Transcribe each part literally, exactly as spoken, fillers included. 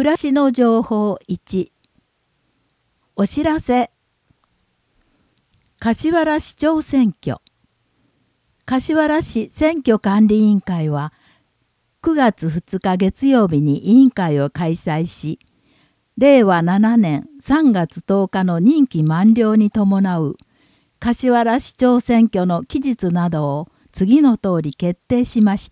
暮らしの情報いち。お知らせ。柏原市長選挙。柏原市選挙管理委員会はくがつふつか月曜日に委員会を開催し、れいわななねんさんがつとおかの任期満了に伴う柏原市長選挙の期日などを次の通り決定しました。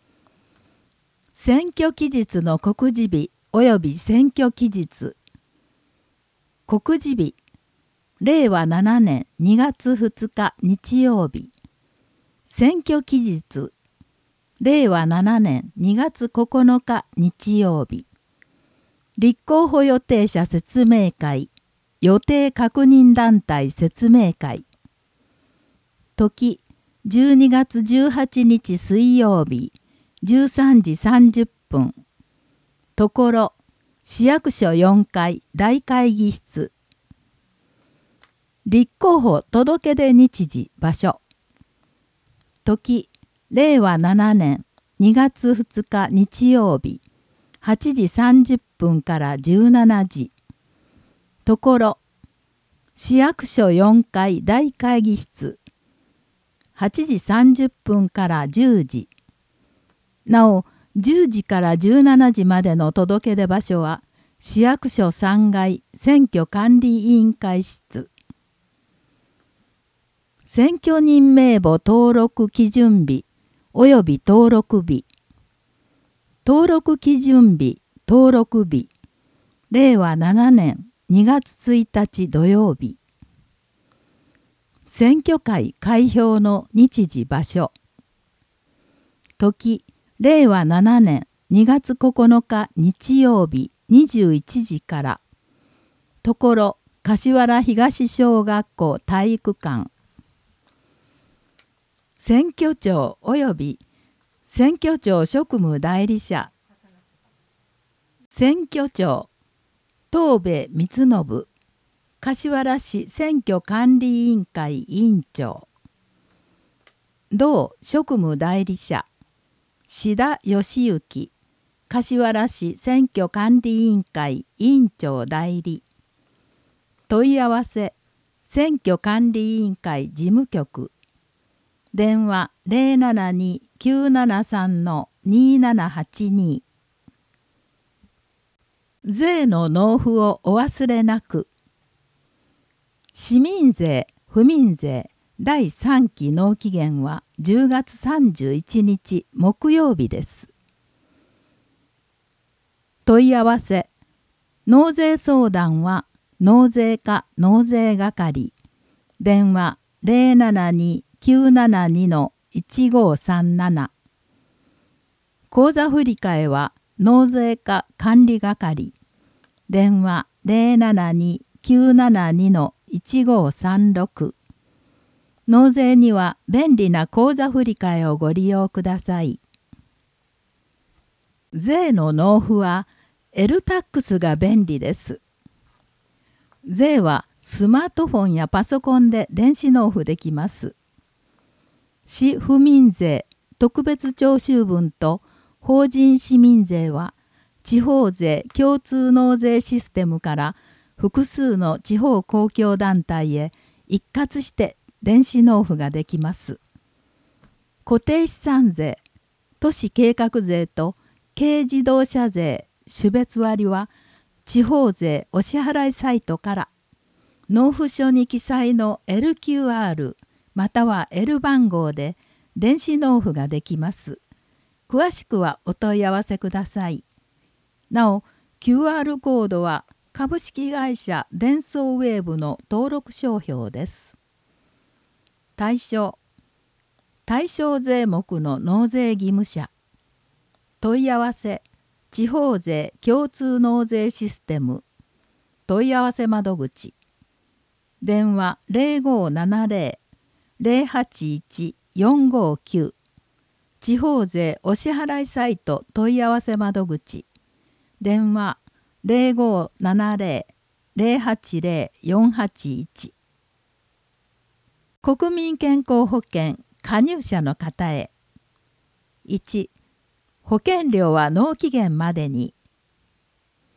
選挙期日の告示日及び選挙期日。告示日、れいわななねんにがつふつか日曜日。選挙期日、れいわななねんにがつここのか日曜日。立候補予定者説明会、予定確認団体説明会。時、じゅうにがつじゅうはちにち水曜日、じゅうさんじさんじゅっぷん。ところ、市役所よんかい大会議室。立候補届出日時場所。時、れいわななねんにがつふつか日曜日、はちじさんじゅっぷんからじゅうしちじ。ところ、市役所よんかい大会議室。はちじさんじゅっぷんからじゅうじ。なお、じゅうじからじゅうしちじまでの届け出場所は、市役所さんがい選挙管理委員会室。選挙人名簿登録基準日及び登録日。登録基準日、登録日。れいわななねんにがつついたち土曜日。選挙会開票の日時場所。時、れいわななねんにがつここのか日曜日にじゅういちじから。ところ、柏原東小学校体育館。選挙長及び選挙長職務代理者。選挙長、東部光信、柏原市選挙管理委員会委員長。同職務代理者、志田義行、柏原市選挙管理委員会委員長代理。問い合わせ、選挙管理委員会事務局。電話 ゼロななに きゅうななさん にななはちに。税の納付をお忘れなく。市民税・府民税だいさんき納期限はじゅうがつさんじゅういちにち木曜日です。問い合わせ、納税相談は納税課納税係。電話 ゼロななに きゅうななに いちごさんなな。口座振替は納税課管理係。電話 ゼロななに きゅうななに いちごさんろく。納税には便利な口座振替をご利用ください。税の納付は エルタックス が便利です。税はスマートフォンやパソコンで電子納付できます。市府民税特別徴収分と法人市民税は地方税共通納税システムから複数の地方公共団体へ一括して電子納付ができます。固定資産税、都市計画税と軽自動車税種別割は地方税お支払いサイトから納付書に記載の エルキューアール または L 番号で電子納付ができます。詳しくはお問い合わせください。なお、キューアール コードは株式会社デンソーウェーブの登録商標です。対象、対象税目の納税義務者。問い合わせ、地方税共通納税システム。問い合わせ窓口。電話 ゼロごななゼロ ゼロはちいち よんごきゅう。地方税お支払いサイト問い合わせ窓口。電話 ゼロごななゼロ ゼロはちゼロ よんはちいち。国民健康保険加入者の方へ。いち、保険料は納期限までに。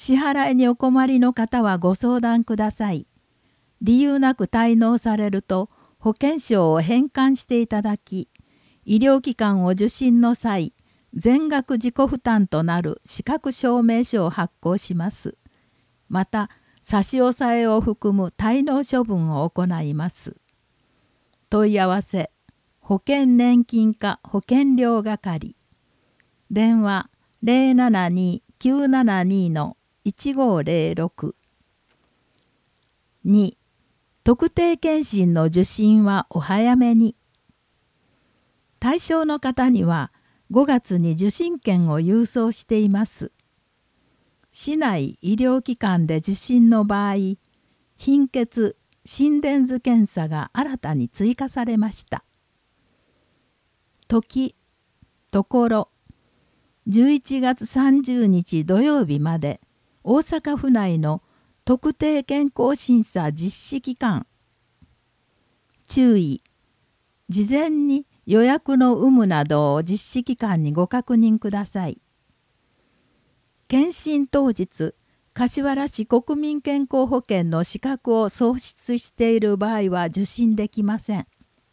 支払いにお困りの方はご相談ください。理由なく滞納されると保険証を返還していただき、医療機関を受診の際、全額自己負担となる資格証明書を発行します。また、差し押さえを含む滞納処分を行います。問い合わせ、保険年金課保険料係。電話 ゼロななに きゅうななに いちごゼロろく。に. 特定健診の受診はお早めに。対象の方にはごがつに受診券を郵送しています。市内医療機関で受診の場合、貧血、心電図検査が新たに追加されました。時、ところ、じゅういちがつさんじゅうにち土曜日まで大阪府内の特定健康審査実施期間。注意、事前に予約の有無などを実施期間にご確認ください。検診当日、柏原市国民健康保険の資格を喪失している場合は受診できません。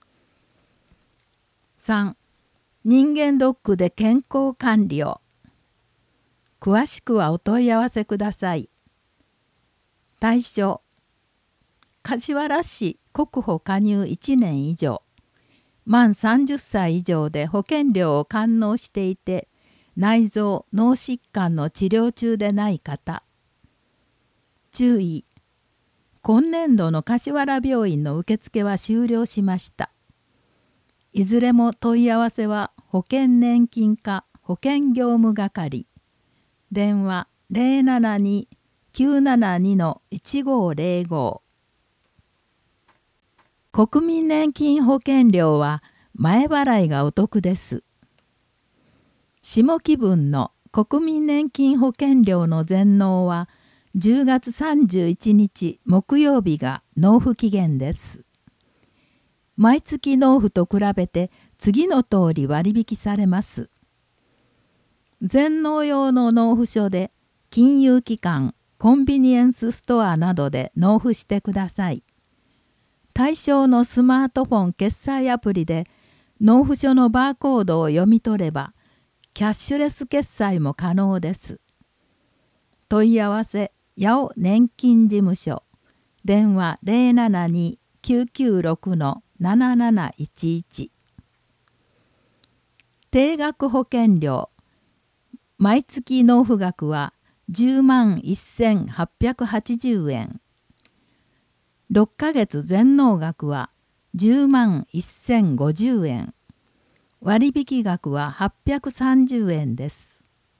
さん. 人間ドックで健康管理を。詳しくはお問い合わせください。対象、柏原市国保加入いちねん以上、満さんじゅっさい以上で保険料を完納していて、内臓・脳疾患の治療中でない方。注意、今年度の柏原病院の受付は終了しました。いずれも問い合わせは保険年金課保険業務係。電話 ゼロななに きゅうななに いちごゼロご。国民年金保険料は前払いがお得です。下記分の国民年金保険料の全納はじゅうがつさんじゅういちにち木曜日が納付期限です。毎月納付と比べて次の通り割引されます。全納用の納付書で金融機関、コンビニエンスストアなどで納付してください。対象のスマートフォン決済アプリで納付書のバーコードを読み取れば、キャッシュレス決済も可能です。問い合わせ、八尾年金事務所。電話 ゼロななに きゅうきゅうろく なななないちいち。定額保険料。毎月納付額はじゅうまんせんはっぴゃくはちじゅうえん。ろっかげつ全納額はじゅうまんせんごじゅうえん。割引額ははっぴゃくさんじゅうえんです。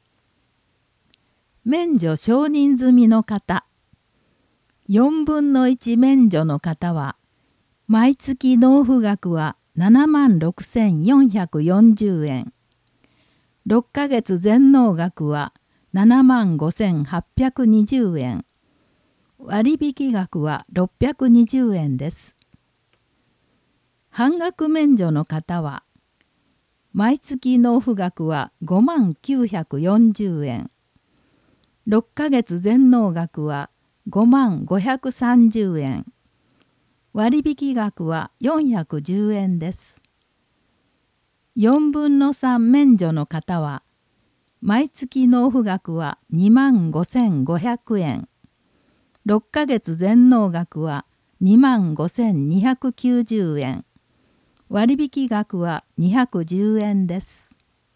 免除承認済みの方。よんぶんのいち免除の方は、毎月納付額はななまんろくせんよんひゃくよんじゅうえん。ろっかげつ全納額はななまんごせんはっぴゃくにじゅうえん。割引額はろっぴゃくにじゅうえんです。半額免除の方は、毎月納付額はごまんきゅうひゃくよんじゅうえん。ろっかげつ全納額はごまんごひゃくさんじゅうえん。割引額はよんひゃくじゅうえんです。よんぶんのさん免除の方は、毎月納付額はにまんごせんごひゃくえん。ろっかげつ全納額はにまんごせんにひゃくきゅうじゅうえん。割引額はにひゃくじゅうえんです。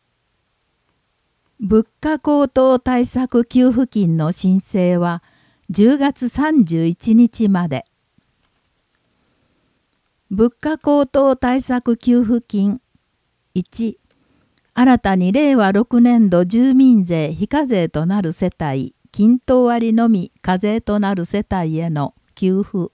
物価高騰対策給付金の申請はじゅうがつさんじゅういちにちまで。物価高騰対策給付金。いち. 新たにれいわろくねんど住民税非課税となる世帯、均等割のみ課税となる世帯への給付。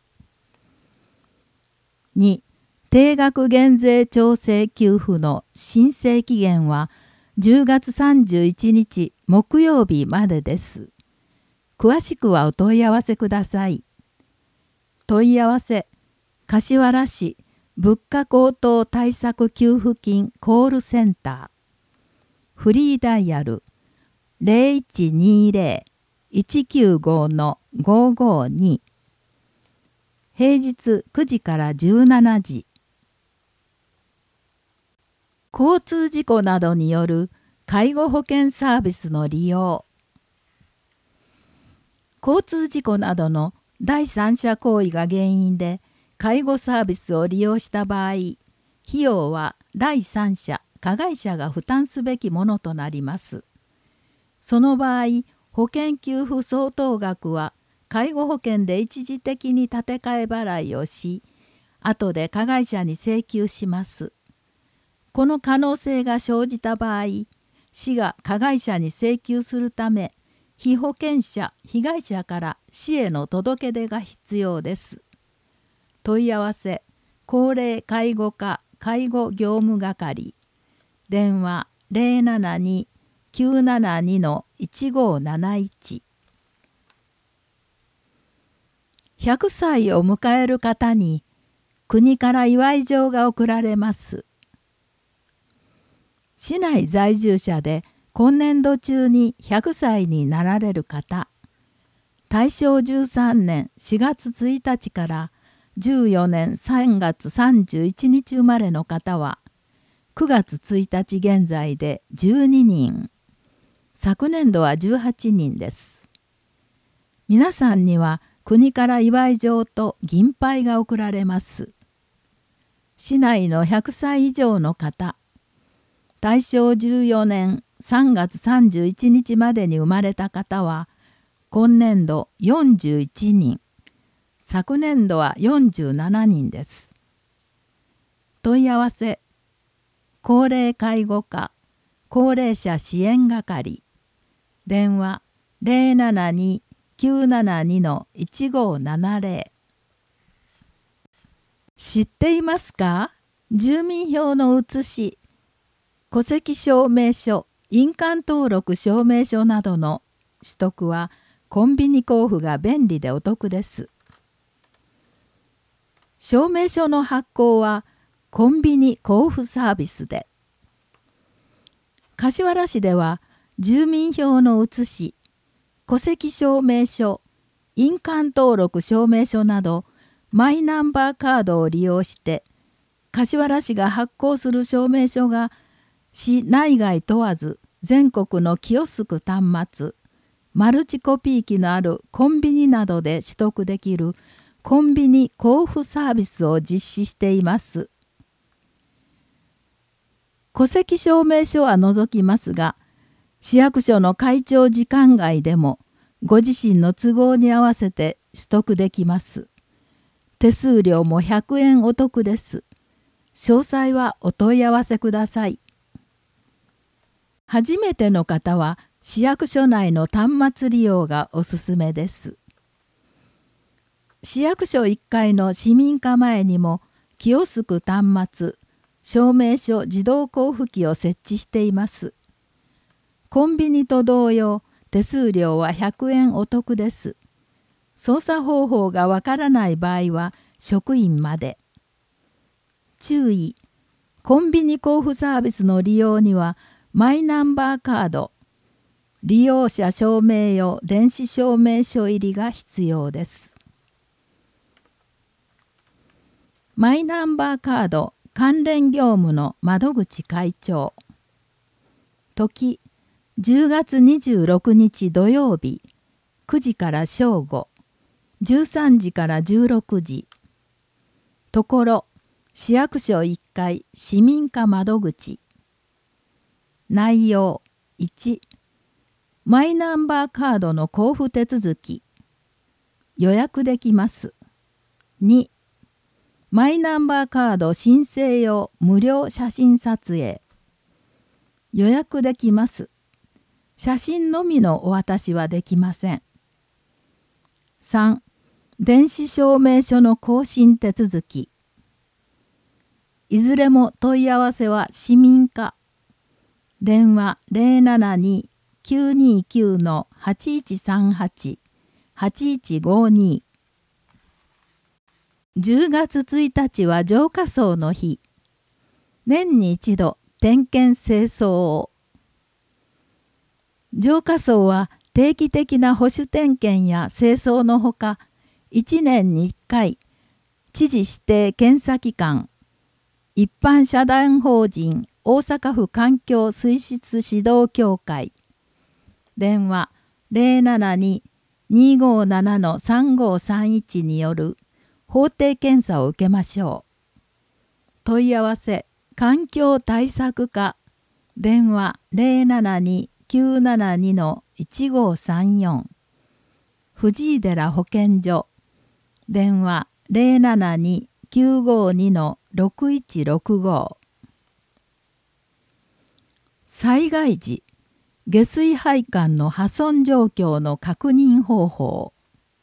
に. 定額減税調整給付の申請期限はじゅうがつさんじゅういちにち木曜日までです。詳しくはお問い合わせください。問い合わせ、柏原市物価高騰対策給付金コールセンター。フリーダイヤル ゼロいちにゼロいちきゅうごのごーごーに。平日くじからじゅうしちじ。交通事故などによる介護保険サービスの利用。交通事故などの第三者行為が原因で介護サービスを利用した場合、費用は第三者、加害者が負担すべきものとなります。その場合、保険給付相当額は介護保険で一時的に立て替え払いをし、後で加害者に請求します。この可能性が生じた場合、市が加害者に請求するため、被保険者、被害者から市への届け出が必要です。問い合わせ、高齢介護課介護業務係、電話 ゼロななに きゅうななに いちごーなないち。ひゃくさいを迎える方に国から祝い状が贈られます。市内在住者で今年度中にひゃくさいになられる方、大正じゅうさんねんしがつついたちからじゅうよねんさんがつさんじゅういちにち生まれの方はくがつついたち現在でじゅうににん、昨年度はじゅうはちにんです。皆さんには国から祝い状と銀牌が贈られます。市内のひゃくさい以上の方、大正じゅうよねんさんがつさんじゅういちにちまでに生まれた方は今年度よんじゅういちにん、昨年度はよんじゅうななにんです。問い合わせ、高齢介護課高齢者支援係、電話 ゼロななに きゅうななに いちごーななぜろ。知っていますか？住民票の写し、戸籍証明書、印鑑登録証明書などの取得はコンビニ交付が便利でお得です。証明書の発行はコンビニ交付サービスで、柏原市では住民票の写し、戸籍証明書、印鑑登録証明書などマイナンバーカードを利用して柏原市が発行する証明書が市内外問わず全国のキオスク端末、マルチコピー機のあるコンビニなどで取得できるコンビニ交付サービスを実施しています。戸籍証明書は除きますが、市役所の会長時間外でもご自身の都合に合わせて取得できます。手数料もひゃくえんお得です。詳細はお問い合わせください。初めての方は市役所内の端末利用がおすすめです。市役所いっかいの市民課前にもキオスク端末、証明書自動交付機を設置しています。コンビニと同様、手数料はひゃくえんお得です。操作方法がわからない場合は職員まで。注意、コンビニ交付サービスの利用にはマイナンバーカード、利用者証明用電子証明書入りが必要です。マイナンバーカード関連業務の窓口会長。時、じゅうがつにじゅうろくにち土曜日、くじから正午、じゅうさんじからじゅうろくじ。ところ、市役所いっかい市民課窓口。内容いち、マイナンバーカードの交付手続き。予約できます。に、マイナンバーカード申請用無料写真撮影。予約できます。写真のみのお渡しはできません。さん、電子証明書の更新手続き。いずれも問い合わせは市民課。電話 ゼロななに きゅうにきゅう はちいちさんはち はちいちごに。じゅうがつついたちは浄化槽の日。年に一度点検清掃を。浄化槽は定期的な保守点検や清掃のほか、いちねんにいっかい、知事指定検査機関、一般社団法人大阪府環境水質指導協会、電話 ゼロななに にーごーなな さんごーさんいち による法定検査を受けましょう。問い合わせ、環境対策課、電話 ゼロななに きゅうななに いちごーさんよん、藤井寺保健所、電話 ゼロななに きゅうごーに ろくいちろくご。災害時、下水配管の破損状況の確認方法。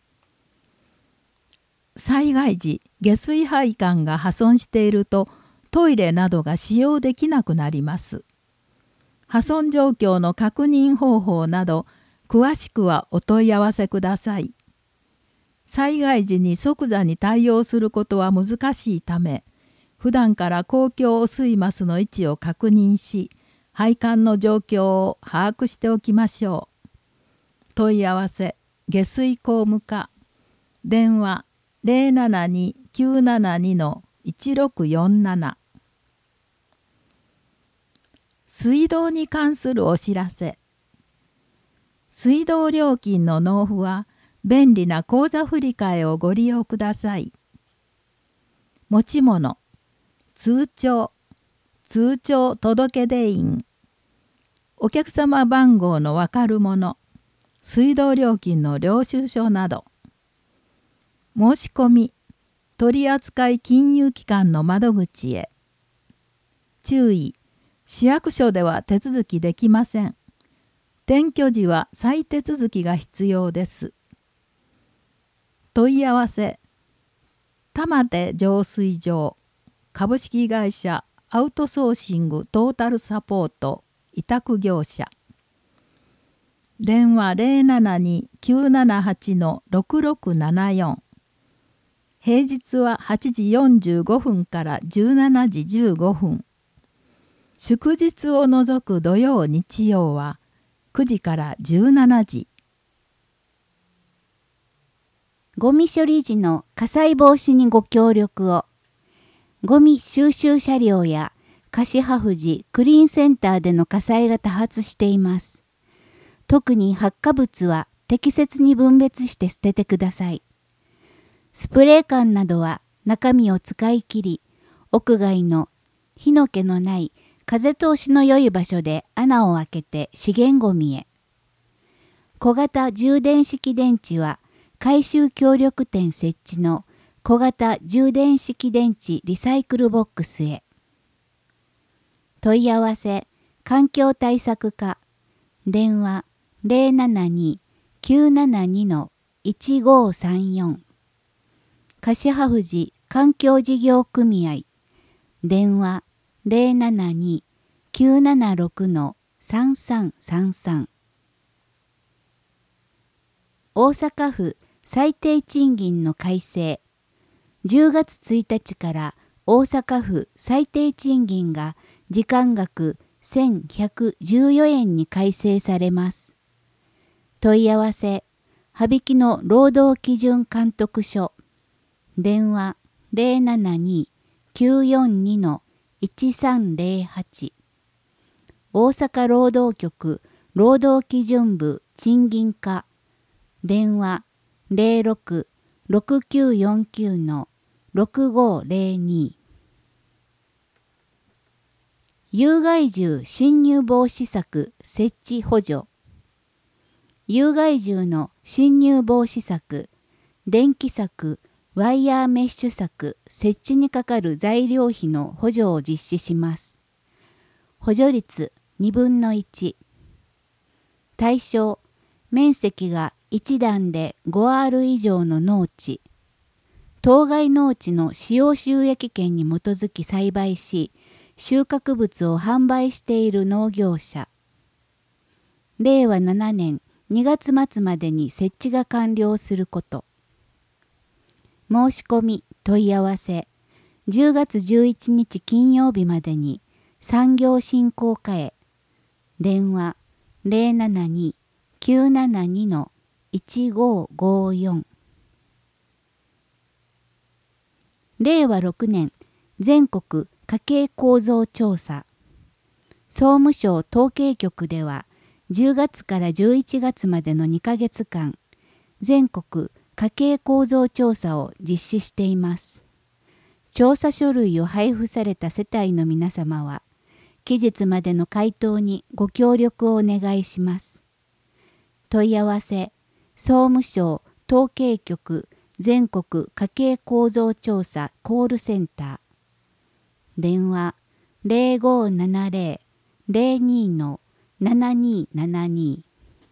災害時、下水配管が破損していると、トイレなどが使用できなくなります。破損状況の確認方法など、詳しくはお問い合わせください。災害時に即座に対応することは難しいため、普段から公共汚水マスの位置を確認し、配管の状況を把握しておきましょう。問い合わせ、下水工務課、電話 ゼロななに きゅうななに いちろくよんなな。水道に関するお知らせ。水道料金の納付は、便利な口座振替をご利用ください。持ち物、通帳、通帳届出印、お客様番号のわかるもの、水道料金の領収書など。申し込み、取扱金融機関の窓口へ。注意、市役所では手続きできません。転居時は再手続きが必要です。問い合わせ、玉手浄水場、株式会社アウトソーシングトータルサポート委託業者、電話 ゼロななに きゅうななはち ろくろくななよん、平日ははちじよんじゅうごふんからじゅうしちじじゅうごふん、祝日を除く土曜日曜はくじからじゅうしちじ。 ゴミ処理時の火災防止にご協力を。ゴミ収集車両や樫葉富士クリーンセンターでの火災が多発しています。特に発火物は適切に分別して捨ててください。スプレー缶などは中身を使い切り、屋外の火の気のない風通しの良い場所で穴を開けて資源ゴミへ。小型充電式電池は回収協力店設置の小型充電式電池リサイクルボックスへ。問い合わせ、環境対策課、電話 ゼロななに きゅうななに いちごーさんよん、樫葉富士環境事業組合、電話 ゼロななに きゅうななろく さんさんさんさん。大阪府最低賃金の改正。じゅうがつついたちから大阪府最低賃金が時間額せんひゃくじゅうよえんに改正されます。問い合わせ、羽曳野労働基準監督署、電話 ゼロななに きゅうよんに いちさんゼロはち、大阪労働局労働基準部賃金課、電話ゼロろく ろくきゅうよんきゅう ろくごゼロに。有害獣侵入防止策設置補助。有害獣の侵入防止策、電気柵、ワイヤーメッシュ柵設置にかかる材料費の補助を実施します。補助率にぶんのいち。対象、面積がいちだんで ごアール 以上の農地。当該農地の使用収益権に基づき栽培し、収穫物を販売している農業者。れいわななねんにがつまつまでに設置が完了すること。申し込み、問い合わせ、じゅうがつじゅういちにち金曜日までに産業振興課へ。電話ゼロななにきゅうななにのいちごごよん。れいわろくねん全国家計構造調査。総務省統計局ではじゅうがつからじゅういちがつまでのにかげつかん、全国家計構造調査を実施しています。調査書類を配布された世帯の皆様は、期日までの回答にご協力をお願いします。問い合わせ、総務省統計局全国家計構造調査コールセンター。電話ゼロごななゼロ ゼロにのななにななに。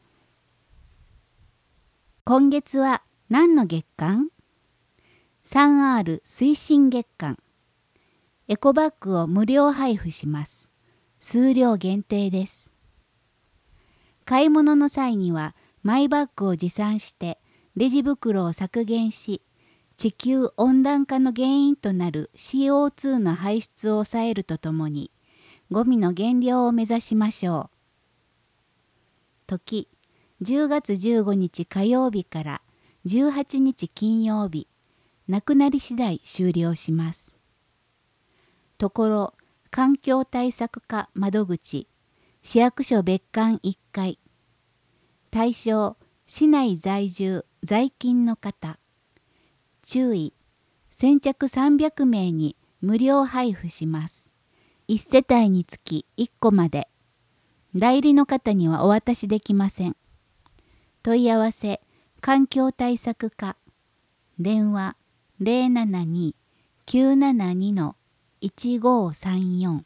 今月は何の月間？ スリーアール 推進月間。エコバッグを無料配布します。数量限定です。買い物の際にはマイバッグを持参してレジ袋を削減し、地球温暖化の原因となる シーオーツー の排出を抑えるとともに、ゴミの減量を目指しましょう。時、じゅうがつじゅうごにち火曜日からじゅうはちにち金曜日、なくなり次第終了します。ところ、環境対策課窓口、市役所別館いっかい。対象、市内在住、在勤の方。注意、先着さんびゃくめいに無料配布します。いち世帯につきいっこまで。代理の方にはお渡しできません。問い合わせ、環境対策課。電話ゼロななに きゅうななにのいちごさんよん。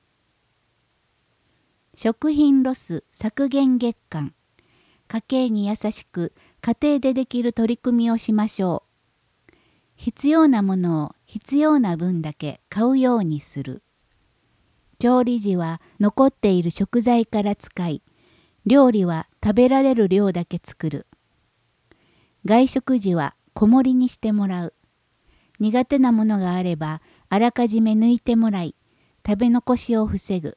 食品ロス削減月間。家計に優しく家庭でできる取り組みをしましょう。必要なものを必要な分だけ買うようにする。調理時は残っている食材から使い、料理は食べられる量だけ作る。外食時は小盛りにしてもらう。苦手なものがあればあらかじめ抜いてもらい、食べ残しを防ぐ。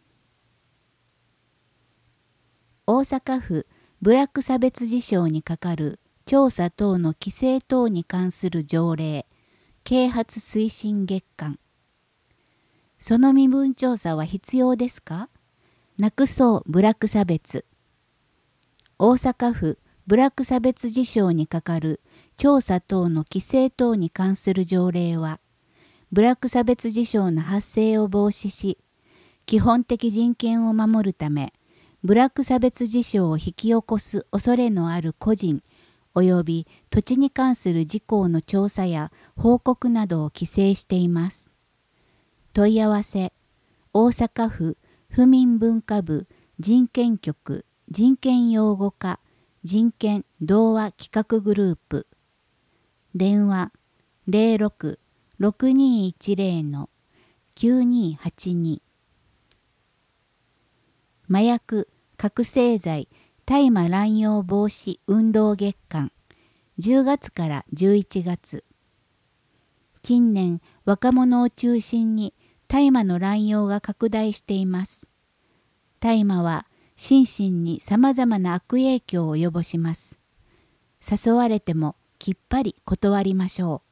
大阪府部落差別事象にかかる調査等の規制等に関する条例、啓発推進月間。その身分調査は必要ですか？なくそう部落差別。大阪府部落差別事象にかかる調査等の規制等に関する条例は、部落差別事象の発生を防止し、基本的人権を守るため、部落差別事象を引き起こす恐れのある個人及び土地に関する事項の調査や報告などを規制しています。問い合わせ、大阪府府民文化部人権局人権擁護課人権同和企画グループ。電話ゼロろく ろくにいちゼロのきゅうにはちに。麻薬、覚醒剤、大麻乱用防止運動月間。じゅうがつからじゅういちがつ。近年、若者を中心に大麻の乱用が拡大しています。大麻は心身にさまざまな悪影響を及ぼします。誘われてもきっぱり断りましょう。